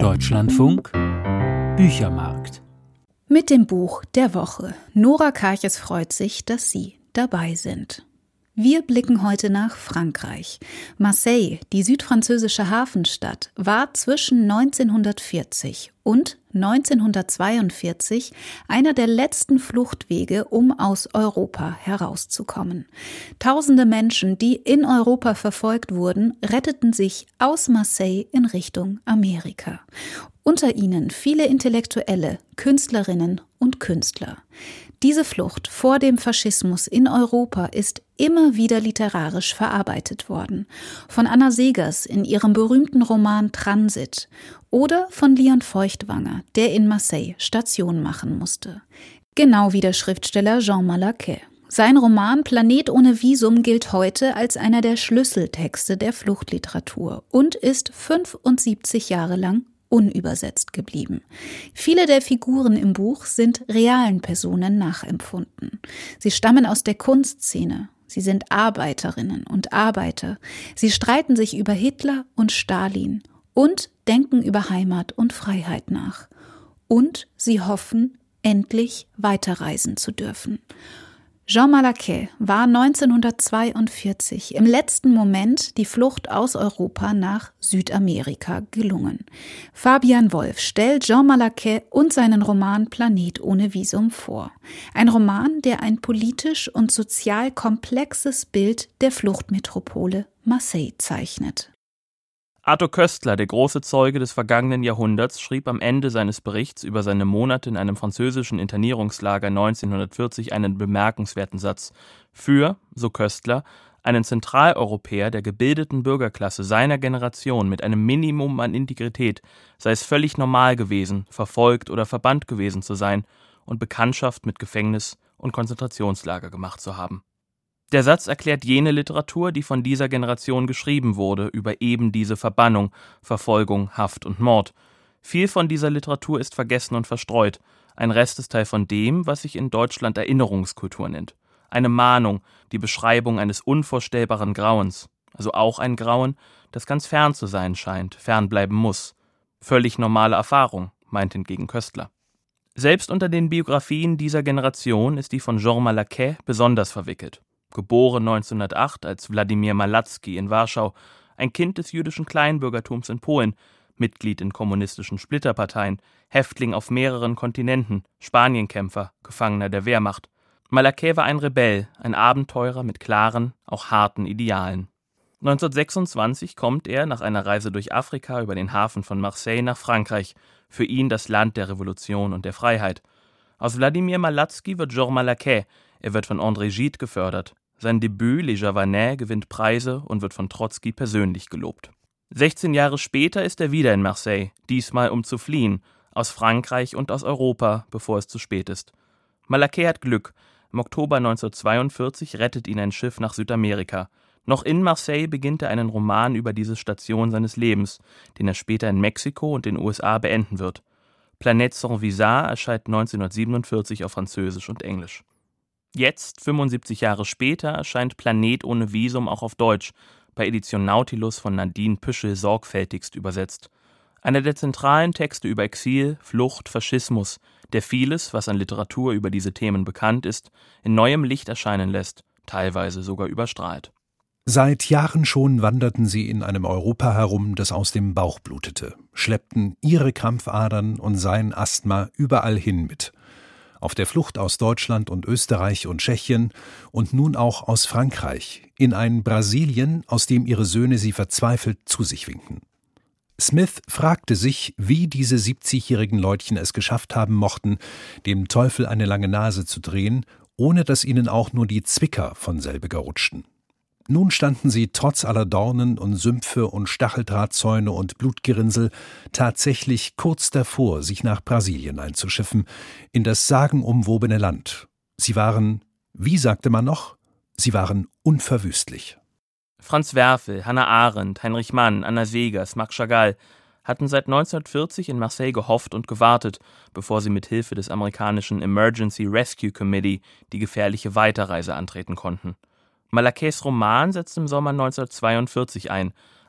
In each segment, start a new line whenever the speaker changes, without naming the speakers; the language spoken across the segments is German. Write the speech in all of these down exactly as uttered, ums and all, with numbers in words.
Deutschlandfunk Büchermarkt.
Mit dem Buch der Woche. Nora Karches freut sich, dass Sie dabei sind. Wir blicken heute nach Frankreich. Marseille, die südfranzösische Hafenstadt, war zwischen neunzehnhundertvierzig und neunzehnhundertzweiundvierzig einer der letzten Fluchtwege, um aus Europa herauszukommen. Tausende Menschen, die in Europa verfolgt wurden, retteten sich aus Marseille in Richtung Amerika. Unter ihnen viele Intellektuelle, Künstlerinnen und Künstler. Diese Flucht vor dem Faschismus in Europa ist immer wieder literarisch verarbeitet worden. Von Anna Seghers in ihrem berühmten Roman Transit oder von Leon Feuchtwanger, der in Marseille Station machen musste. Genau wie der Schriftsteller Jean Malaquais. Sein Roman Planet ohne Visum gilt heute als einer der Schlüsseltexte der Fluchtliteratur und ist fünfundsiebzig Jahre lang unübersetzt geblieben. Viele der Figuren im Buch sind realen Personen nachempfunden. Sie stammen aus der Kunstszene. Sie sind Arbeiterinnen und Arbeiter. Sie streiten sich über Hitler und Stalin und denken über Heimat und Freiheit nach. Und sie hoffen, endlich weiterreisen zu dürfen. Jean Malaquais war neunzehnhundertzweiundvierzig im letzten Moment die Flucht aus Europa nach Südamerika gelungen. Fabian Wolf stellt Jean Malaquais und seinen Roman Planet ohne Visum vor. Ein Roman, der ein politisch und sozial komplexes Bild der Fluchtmetropole Marseille zeichnet.
Arthur Koestler, der große Zeuge des vergangenen Jahrhunderts, schrieb am Ende seines Berichts über seine Monate in einem französischen Internierungslager neunzehnhundertvierzig einen bemerkenswerten Satz. Für, so Koestler, einen Zentraleuropäer der gebildeten Bürgerklasse seiner Generation mit einem Minimum an Integrität sei es völlig normal gewesen, verfolgt oder verbannt gewesen zu sein und Bekanntschaft mit Gefängnis und Konzentrationslager gemacht zu haben. Der Satz erklärt jene Literatur, die von dieser Generation geschrieben wurde, über eben diese Verbannung, Verfolgung, Haft und Mord. Viel von dieser Literatur ist vergessen und verstreut. Ein Rest ist Teil von dem, was sich in Deutschland Erinnerungskultur nennt. Eine Mahnung, die Beschreibung eines unvorstellbaren Grauens. Also auch ein Grauen, das ganz fern zu sein scheint, fernbleiben muss. Völlig normale Erfahrung, meint hingegen Koestler. Selbst unter den Biografien dieser Generation ist die von Jean Malaquais besonders verwickelt. Geboren neunzehnhundertacht als Wladimir Malacki in Warschau, ein Kind des jüdischen Kleinbürgertums in Polen, Mitglied in kommunistischen Splitterparteien, Häftling auf mehreren Kontinenten, Spanienkämpfer, Gefangener der Wehrmacht. Malaquais war ein Rebell, ein Abenteurer mit klaren, auch harten Idealen. neunzehnhundertsechsundzwanzig kommt er nach einer Reise durch Afrika über den Hafen von Marseille nach Frankreich, für ihn das Land der Revolution und der Freiheit. Aus Wladimir Malacki wird Jean Malaquais. Er wird von André Gide gefördert. Sein Debüt Les Javanais gewinnt Preise und wird von Trotzki persönlich gelobt. sechzehn Jahre später ist er wieder in Marseille, diesmal um zu fliehen, aus Frankreich und aus Europa, bevor es zu spät ist. Malaquais hat Glück. Im Oktober neunzehnhundertzweiundvierzig rettet ihn ein Schiff nach Südamerika. Noch in Marseille beginnt er einen Roman über diese Station seines Lebens, den er später in Mexiko und den U S A beenden wird. Planète sans visa erscheint neunzehnhundertsiebenundvierzig auf Französisch und Englisch. Jetzt, fünfundsiebzig Jahre später, erscheint Planet ohne Visum auch auf Deutsch, bei Edition Nautilus von Nadine Püschel sorgfältigst übersetzt. Einer der zentralen Texte über Exil, Flucht, Faschismus, der vieles, was an Literatur über diese Themen bekannt ist, in neuem Licht erscheinen lässt, teilweise sogar überstrahlt.
Seit Jahren schon wanderten sie in einem Europa herum, das aus dem Bauch blutete, schleppten ihre Krampfadern und sein Asthma überall hin mit. Auf der Flucht aus Deutschland und Österreich und Tschechien und nun auch aus Frankreich, in ein Brasilien, aus dem ihre Söhne sie verzweifelt zu sich winkten. Smith fragte sich, wie diese siebzigjährigen Leutchen es geschafft haben mochten, dem Teufel eine lange Nase zu drehen, ohne dass ihnen auch nur die Zwicker von selbiger rutschten. Nun standen sie trotz aller Dornen und Sümpfe und Stacheldrahtzäune und Blutgerinnsel tatsächlich kurz davor, sich nach Brasilien einzuschiffen, in das sagenumwobene Land. Sie waren, wie sagte man noch, sie waren unverwüstlich.
Franz Werfel, Hannah Arendt, Heinrich Mann, Anna Seghers, Max Chagall hatten seit neunzehnhundertvierzig in Marseille gehofft und gewartet, bevor sie mit Hilfe des amerikanischen Emergency Rescue Committee die gefährliche Weiterreise antreten konnten. Malaquais' Roman setzt im Sommer neunzehnhundertzweiundvierzig ein,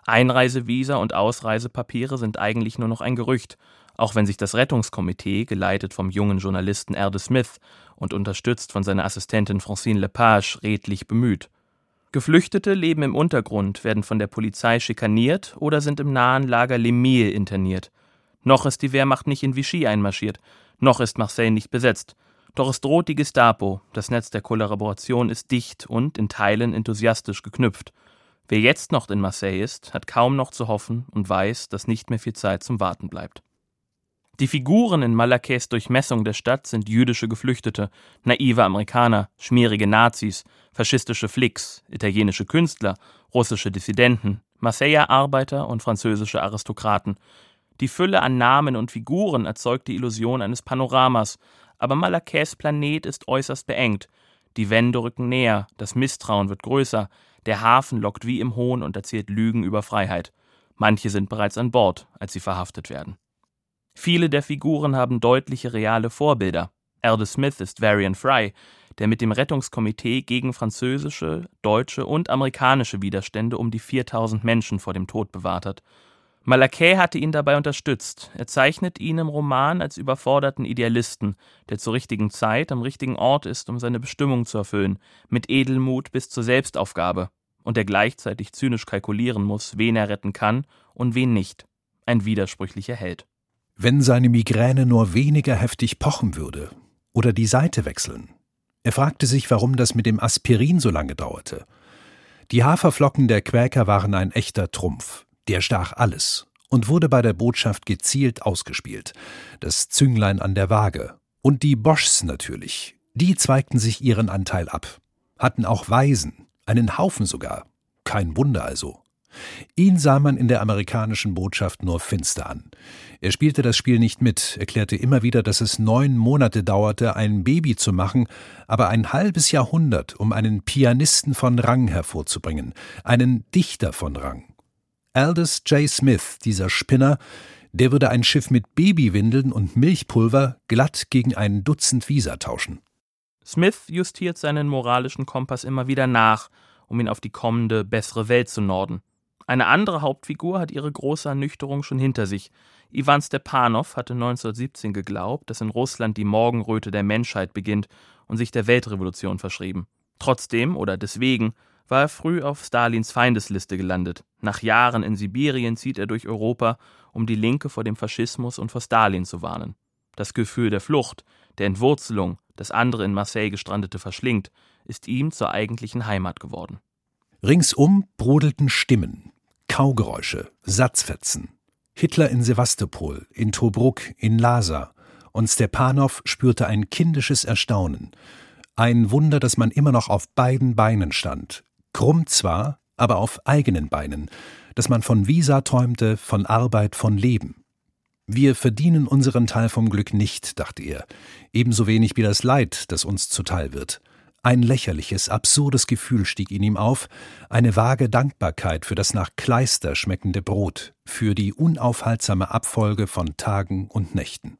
Einreisevisa und Ausreisepapiere sind eigentlich nur noch ein Gerücht, auch wenn sich das Rettungskomitee, geleitet vom jungen Journalisten Erde Smith und unterstützt von seiner Assistentin Francine Lepage, redlich bemüht. Geflüchtete leben im Untergrund, werden von der Polizei schikaniert oder sind im nahen Lager Les Milles interniert. Noch ist die Wehrmacht nicht in Vichy einmarschiert, noch ist Marseille nicht besetzt. Doch es droht die Gestapo, das Netz der Kollaboration ist dicht und in Teilen enthusiastisch geknüpft. Wer jetzt noch in Marseille ist, hat kaum noch zu hoffen und weiß, dass nicht mehr viel Zeit zum Warten bleibt. Die Figuren in Malaquais' Durchmessung der Stadt sind jüdische Geflüchtete, naive Amerikaner, schmierige Nazis, faschistische Flicks, italienische Künstler, russische Dissidenten, Marseiller Arbeiter und französische Aristokraten. Die Fülle an Namen und Figuren erzeugt die Illusion eines Panoramas, aber Malaquais' Planet ist äußerst beengt. Die Wände rücken näher, das Misstrauen wird größer, der Hafen lockt wie im Hohn und erzählt Lügen über Freiheit. Manche sind bereits an Bord, als sie verhaftet werden. Viele der Figuren haben deutliche reale Vorbilder. Erde Smith ist Varian Fry, der mit dem Rettungskomitee gegen französische, deutsche und amerikanische Widerstände um die viertausend Menschen vor dem Tod bewahrt hat. Malaquais hatte ihn dabei unterstützt. Er zeichnet ihn im Roman als überforderten Idealisten, der zur richtigen Zeit am richtigen Ort ist, um seine Bestimmung zu erfüllen, mit Edelmut bis zur Selbstaufgabe, und der gleichzeitig zynisch kalkulieren muss, wen er retten kann und wen nicht. Ein widersprüchlicher Held.
Wenn seine Migräne nur weniger heftig pochen würde oder die Seite wechseln. Er fragte sich, warum das mit dem Aspirin so lange dauerte. Die Haferflocken der Quäker waren ein echter Trumpf. Der stach alles und wurde bei der Botschaft gezielt ausgespielt. Das Zünglein an der Waage. Und die Boschs natürlich. Die zweigten sich ihren Anteil ab. Hatten auch Waisen, einen Haufen sogar. Kein Wunder also. Ihn sah man in der amerikanischen Botschaft nur finster an. Er spielte das Spiel nicht mit, erklärte immer wieder, dass es neun Monate dauerte, ein Baby zu machen, aber ein halbes Jahrhundert, um einen Pianisten von Rang hervorzubringen, einen Dichter von Rang. Aldous J. Smith, dieser Spinner, der würde ein Schiff mit Babywindeln und Milchpulver glatt gegen ein Dutzend Visa tauschen.
Smith justiert seinen moralischen Kompass immer wieder nach, um ihn auf die kommende, bessere Welt zu norden. Eine andere Hauptfigur hat ihre große Ernüchterung schon hinter sich. Iwan Stepanow hatte neunzehnhundertsiebzehn geglaubt, dass in Russland die Morgenröte der Menschheit beginnt und sich der Weltrevolution verschrieben. Trotzdem oder deswegen war er früh auf Stalins Feindesliste gelandet. Nach Jahren in Sibirien zieht er durch Europa, um die Linke vor dem Faschismus und vor Stalin zu warnen. Das Gefühl der Flucht, der Entwurzelung, das andere in Marseille gestrandete verschlingt, ist ihm zur eigentlichen Heimat geworden.
Ringsum brodelten Stimmen, Kaugeräusche, Satzfetzen. Hitler in Sewastopol, in Tobruk, in Lhasa. Und Stepanow spürte ein kindisches Erstaunen. Ein Wunder, dass man immer noch auf beiden Beinen stand. Krumm zwar, aber auf eigenen Beinen. Dass man von Visa träumte, von Arbeit, von Leben. Wir verdienen unseren Teil vom Glück nicht, dachte er. Ebenso wenig wie das Leid, das uns zuteil wird. Ein lächerliches, absurdes Gefühl stieg in ihm auf, eine vage Dankbarkeit für das nach Kleister schmeckende Brot, für die unaufhaltsame Abfolge von Tagen und Nächten.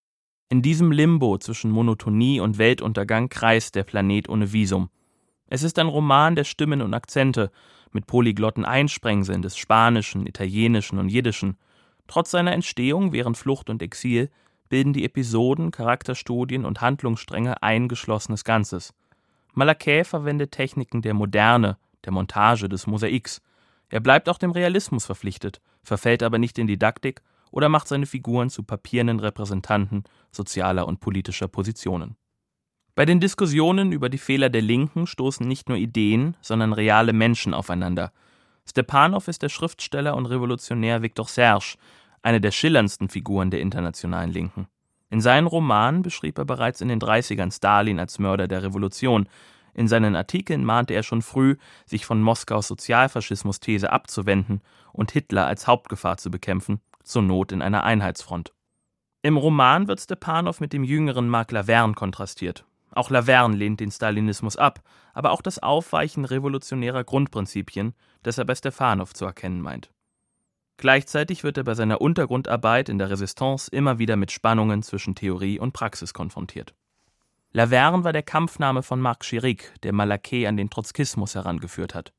In diesem Limbo zwischen Monotonie und Weltuntergang kreist der Planet ohne Visum. Es ist ein Roman der Stimmen und Akzente, mit polyglotten Einsprengseln des Spanischen, Italienischen und Jiddischen. Trotz seiner Entstehung während Flucht und Exil bilden die Episoden, Charakterstudien und Handlungsstränge ein geschlossenes Ganzes. Malaquais verwendet Techniken der Moderne, der Montage, des Mosaiks. Er bleibt auch dem Realismus verpflichtet, verfällt aber nicht in Didaktik oder macht seine Figuren zu papierenden Repräsentanten sozialer und politischer Positionen. Bei den Diskussionen über die Fehler der Linken stoßen nicht nur Ideen, sondern reale Menschen aufeinander. Stepanow ist der Schriftsteller und Revolutionär Victor Serge, eine der schillerndsten Figuren der internationalen Linken. In seinen Romanen beschrieb er bereits in den dreißigern Stalin als Mörder der Revolution. In seinen Artikeln mahnte er schon früh, sich von Moskaus Sozialfaschismus-These abzuwenden und Hitler als Hauptgefahr zu bekämpfen, zur Not in einer Einheitsfront. Im Roman wird Stepanow mit dem jüngeren Marc Laverne kontrastiert. Auch Laverne lehnt den Stalinismus ab, aber auch das Aufweichen revolutionärer Grundprinzipien, das er bei Stepanow zu erkennen meint. Gleichzeitig wird er bei seiner Untergrundarbeit in der Resistance immer wieder mit Spannungen zwischen Theorie und Praxis konfrontiert. Laverne war der Kampfname von Marc Chirac, der Malaquais an den Trotzkismus herangeführt hat.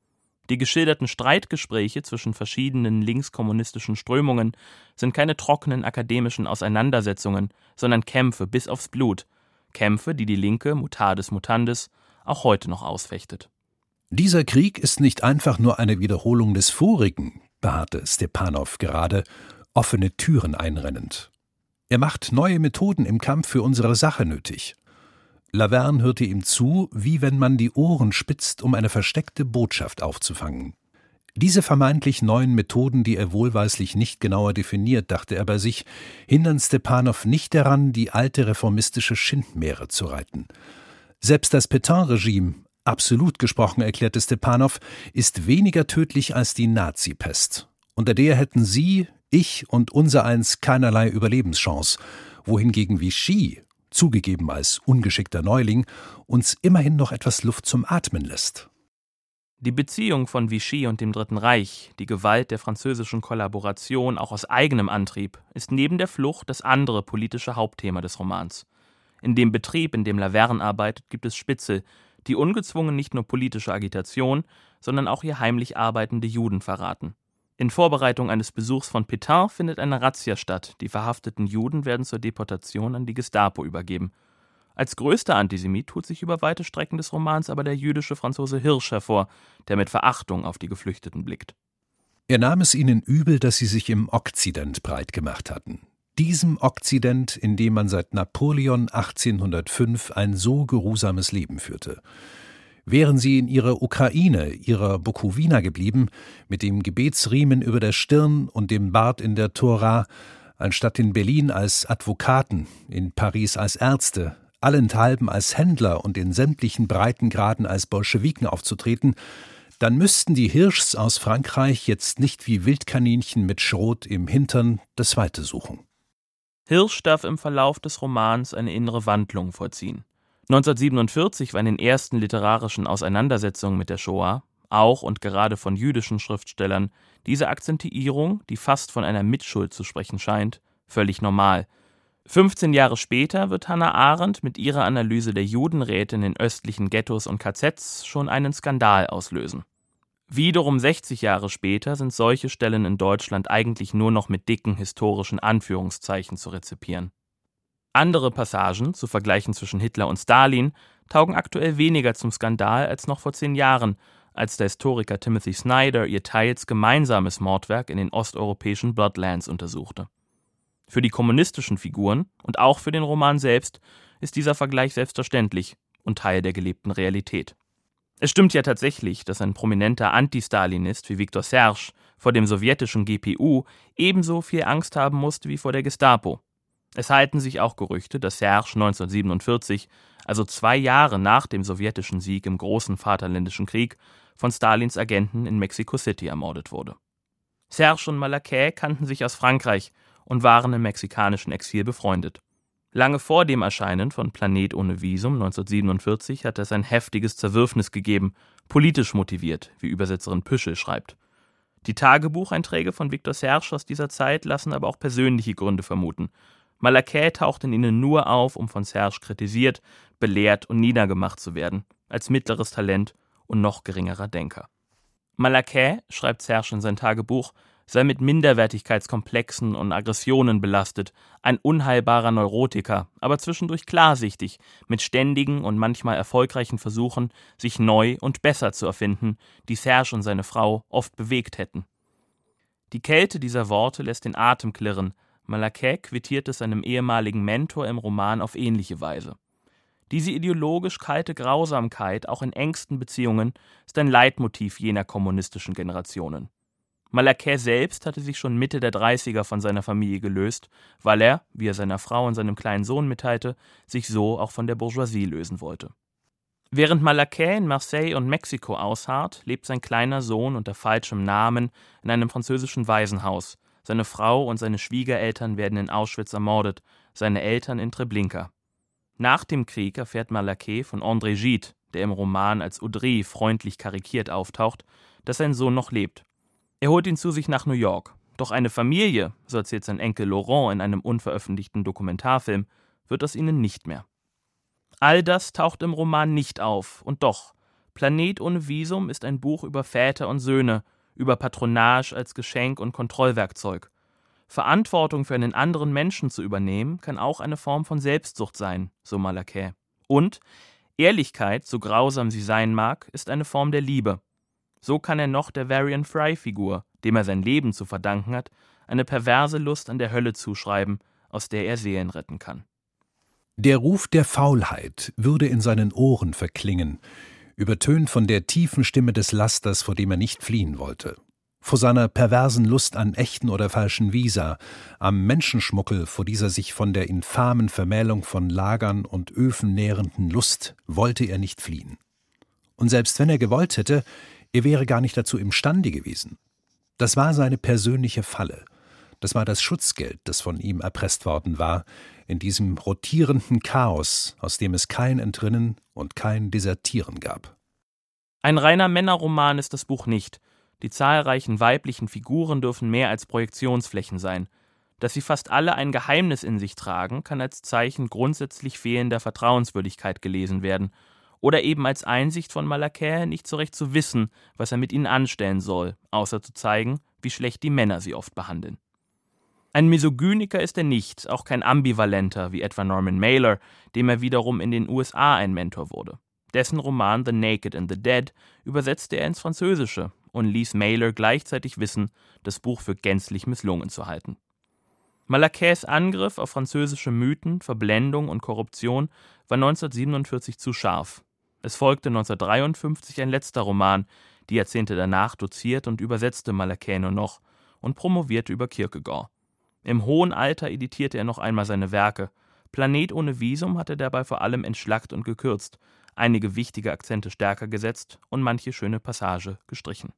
Die geschilderten Streitgespräche zwischen verschiedenen linkskommunistischen Strömungen sind keine trockenen akademischen Auseinandersetzungen, sondern Kämpfe bis aufs Blut. Kämpfe, die die Linke, mutandis mutandis, auch heute noch ausfechtet.
Dieser Krieg ist nicht einfach nur eine Wiederholung des vorigen, beharrte Stepanow gerade, offene Türen einrennend. Er macht neue Methoden im Kampf für unsere Sache nötig. Laverne hörte ihm zu, wie wenn man die Ohren spitzt, um eine versteckte Botschaft aufzufangen. Diese vermeintlich neuen Methoden, die er wohlweislich nicht genauer definiert, dachte er bei sich, hindern Stepanow nicht daran, die alte reformistische Schindmähre zu reiten. Selbst das Pétain-Regime, absolut gesprochen, erklärte Stepanow, ist weniger tödlich als die Nazi-Pest. Unter der hätten Sie, ich und unsereins keinerlei Überlebenschance, wohingegen Vichy, zugegeben als ungeschickter Neuling, uns immerhin noch etwas Luft zum Atmen lässt.
Die Beziehung von Vichy und dem Dritten Reich, die Gewalt der französischen Kollaboration auch aus eigenem Antrieb, ist neben der Flucht das andere politische Hauptthema des Romans. In dem Betrieb, in dem Laverne arbeitet, gibt es Spitzel, die ungezwungen nicht nur politische Agitation, sondern auch hier heimlich arbeitende Juden verraten. In Vorbereitung eines Besuchs von Pétain findet eine Razzia statt. Die verhafteten Juden werden zur Deportation an die Gestapo übergeben. Als größter Antisemit tut sich über weite Strecken des Romans aber der jüdische Franzose Hirsch hervor, der mit Verachtung auf die Geflüchteten blickt.
Er nahm es ihnen übel, dass sie sich im Okzident breit gemacht hatten. Diesem Okzident, in dem man seit Napoleon achtzehnhundertfünf ein so geruhsames Leben führte. Wären sie in ihrer Ukraine, ihrer Bukowina geblieben, mit dem Gebetsriemen über der Stirn und dem Bart in der Tora, anstatt in Berlin als Advokaten, in Paris als Ärzte, allenthalben als Händler und in sämtlichen Breitengraden als Bolschewiken aufzutreten, dann müssten die Hirschs aus Frankreich jetzt nicht wie Wildkaninchen mit Schrot im Hintern das Weite suchen.
Hirsch darf im Verlauf des Romans eine innere Wandlung vollziehen. neunzehnhundertsiebenundvierzig war in den ersten literarischen Auseinandersetzungen mit der Shoah, auch und gerade von jüdischen Schriftstellern, diese Akzentuierung, die fast von einer Mitschuld zu sprechen scheint, völlig normal. fünfzehn Jahre später wird Hannah Arendt mit ihrer Analyse der Judenräte in den östlichen Ghettos und K Zs schon einen Skandal auslösen. Wiederum sechzig Jahre später sind solche Stellen in Deutschland eigentlich nur noch mit dicken historischen Anführungszeichen zu rezipieren. Andere Passagen, zu vergleichen zwischen Hitler und Stalin, taugen aktuell weniger zum Skandal als noch vor zehn Jahren, als der Historiker Timothy Snyder ihr teils gemeinsames Mordwerk in den osteuropäischen Bloodlands untersuchte. Für die kommunistischen Figuren und auch für den Roman selbst ist dieser Vergleich selbstverständlich und Teil der gelebten Realität. Es stimmt ja tatsächlich, dass ein prominenter Anti-Stalinist wie Viktor Serge vor dem sowjetischen G P U ebenso viel Angst haben musste wie vor der Gestapo. Es halten sich auch Gerüchte, dass Serge neunzehnhundertsiebenundvierzig, also zwei Jahre nach dem sowjetischen Sieg im Großen Vaterländischen Krieg, von Stalins Agenten in Mexico City ermordet wurde. Serge und Malaquais kannten sich aus Frankreich und waren im mexikanischen Exil befreundet. Lange vor dem Erscheinen von Planet ohne Visum neunzehnhundertsiebenundvierzig hat es ein heftiges Zerwürfnis gegeben, politisch motiviert, wie Übersetzerin Püschel schreibt. Die Tagebucheinträge von Viktor Serge aus dieser Zeit lassen aber auch persönliche Gründe vermuten. Malaquais taucht in ihnen nur auf, um von Serge kritisiert, belehrt und niedergemacht zu werden, als mittleres Talent und noch geringerer Denker. Malaquais, schreibt Serge in sein Tagebuch, sei mit Minderwertigkeitskomplexen und Aggressionen belastet, ein unheilbarer Neurotiker, aber zwischendurch klarsichtig, mit ständigen und manchmal erfolgreichen Versuchen, sich neu und besser zu erfinden, die Serge und seine Frau oft bewegt hätten. Die Kälte dieser Worte lässt den Atem klirren. Malaquais quittiert es seinem ehemaligen Mentor im Roman auf ähnliche Weise. Diese ideologisch kalte Grausamkeit, auch in engsten Beziehungen, ist ein Leitmotiv jener kommunistischen Generationen. Malaquais selbst hatte sich schon Mitte der dreißiger von seiner Familie gelöst, weil er, wie er seiner Frau und seinem kleinen Sohn mitteilte, sich so auch von der Bourgeoisie lösen wollte. Während Malaquais in Marseille und Mexiko ausharrt, lebt sein kleiner Sohn unter falschem Namen in einem französischen Waisenhaus. Seine Frau und seine Schwiegereltern werden in Auschwitz ermordet, seine Eltern in Treblinka. Nach dem Krieg erfährt Malaquais von André Gide, der im Roman als Audrey freundlich karikiert auftaucht, dass sein Sohn noch lebt. Er holt ihn zu sich nach New York. Doch eine Familie, so erzählt sein Enkel Laurent in einem unveröffentlichten Dokumentarfilm, wird aus ihnen nicht mehr. All das taucht im Roman nicht auf, und doch, Planet ohne Visum ist ein Buch über Väter und Söhne, über Patronage als Geschenk und Kontrollwerkzeug. Verantwortung für einen anderen Menschen zu übernehmen, kann auch eine Form von Selbstsucht sein, so Malaquais. Und Ehrlichkeit, so grausam sie sein mag, ist eine Form der Liebe. So kann er noch der Varian Fry-Figur, dem er sein Leben zu verdanken hat, eine perverse Lust an der Hölle zuschreiben, aus der er Seelen retten kann.
Der Ruf der Faulheit würde in seinen Ohren verklingen, übertönt von der tiefen Stimme des Lasters, vor dem er nicht fliehen wollte. Vor seiner perversen Lust an echten oder falschen Visa, am Menschenschmuggel, vor dieser sich von der infamen Vermählung von Lagern und Öfen nährenden Lust, wollte er nicht fliehen. Und selbst wenn er gewollt hätte, er wäre gar nicht dazu imstande gewesen. Das war seine persönliche Falle. Das war das Schutzgeld, das von ihm erpresst worden war, in diesem rotierenden Chaos, aus dem es kein Entrinnen und kein Desertieren gab.
Ein reiner Männerroman ist das Buch nicht. Die zahlreichen weiblichen Figuren dürfen mehr als Projektionsflächen sein. Dass sie fast alle ein Geheimnis in sich tragen, kann als Zeichen grundsätzlich fehlender Vertrauenswürdigkeit gelesen werden oder eben als Einsicht von Malaquais, nicht so recht zu wissen, was er mit ihnen anstellen soll, außer zu zeigen, wie schlecht die Männer sie oft behandeln. Ein Misogyniker ist er nicht, auch kein Ambivalenter wie etwa Norman Mailer, dem er wiederum in den U S A ein Mentor wurde. Dessen Roman The Naked and the Dead übersetzte er ins Französische und ließ Mailer gleichzeitig wissen, das Buch für gänzlich misslungen zu halten. Malaquais Angriff auf französische Mythen, Verblendung und Korruption war neunzehnhundertsiebenundvierzig zu scharf. Es folgte neunzehnhundertdreiundfünfzig ein letzter Roman, die Jahrzehnte danach doziert und übersetzte Malaquais nur noch und promovierte über Kierkegaard. Im hohen Alter editierte er noch einmal seine Werke. Planet ohne Visum hat er dabei vor allem entschlackt und gekürzt, einige wichtige Akzente stärker gesetzt und manche schöne Passage gestrichen.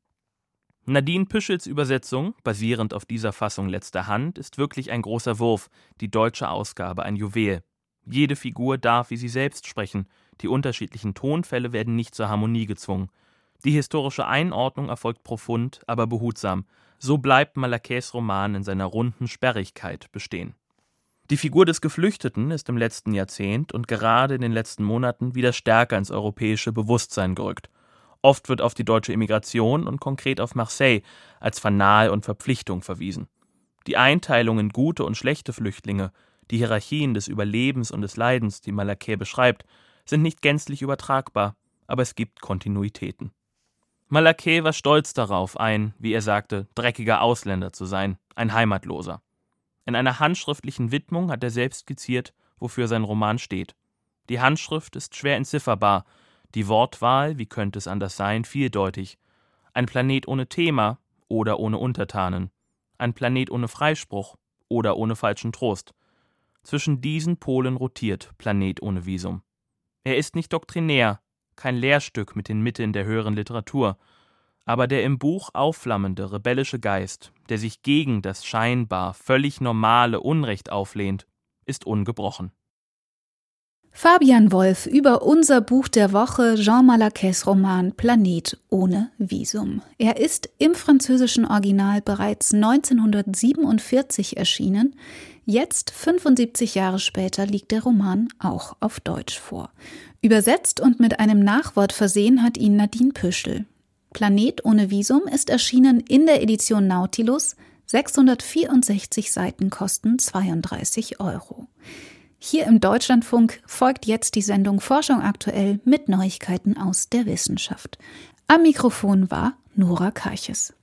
Nadine Püschels Übersetzung, basierend auf dieser Fassung letzter Hand, ist wirklich ein großer Wurf, die deutsche Ausgabe ein Juwel. Jede Figur darf wie sie selbst sprechen, die unterschiedlichen Tonfälle werden nicht zur Harmonie gezwungen. Die historische Einordnung erfolgt profund, aber behutsam. So bleibt Malaquais Roman in seiner runden Sperrigkeit bestehen. Die Figur des Geflüchteten ist im letzten Jahrzehnt und gerade in den letzten Monaten wieder stärker ins europäische Bewusstsein gerückt. Oft wird auf die deutsche Immigration und konkret auf Marseille als Fanal und Verpflichtung verwiesen. Die Einteilung in gute und schlechte Flüchtlinge, die Hierarchien des Überlebens und des Leidens, die Malaquais beschreibt, sind nicht gänzlich übertragbar, aber es gibt Kontinuitäten. Malaquais war stolz darauf, ein, wie er sagte, dreckiger Ausländer zu sein, ein Heimatloser. In einer handschriftlichen Widmung hat er selbst skizziert, wofür sein Roman steht. Die Handschrift ist schwer entzifferbar, die Wortwahl, wie könnte es anders sein, vieldeutig. Ein Planet ohne Thema oder ohne Untertanen. Ein Planet ohne Freispruch oder ohne falschen Trost. Zwischen diesen Polen rotiert Planet ohne Visum. Er ist nicht doktrinär, kein Lehrstück mit den Mitteln der höheren Literatur, aber der im Buch aufflammende, rebellische Geist, der sich gegen das scheinbar völlig normale Unrecht auflehnt, ist ungebrochen.
Fabian Wolf über unser Buch der Woche, Jean Malaquais Roman Planet ohne Visum. Er ist im französischen Original bereits neunzehnhundertsiebenundvierzig erschienen. Jetzt, fünfundsiebzig Jahre später, liegt der Roman auch auf Deutsch vor. Übersetzt und mit einem Nachwort versehen hat ihn Nadine Püschel. Planet ohne Visum ist erschienen in der Edition Nautilus. sechshundertvierundsechzig Seiten kosten zweiunddreißig Euro. Hier im Deutschlandfunk folgt jetzt die Sendung Forschung aktuell mit Neuigkeiten aus der Wissenschaft. Am Mikrofon war Nora Karches.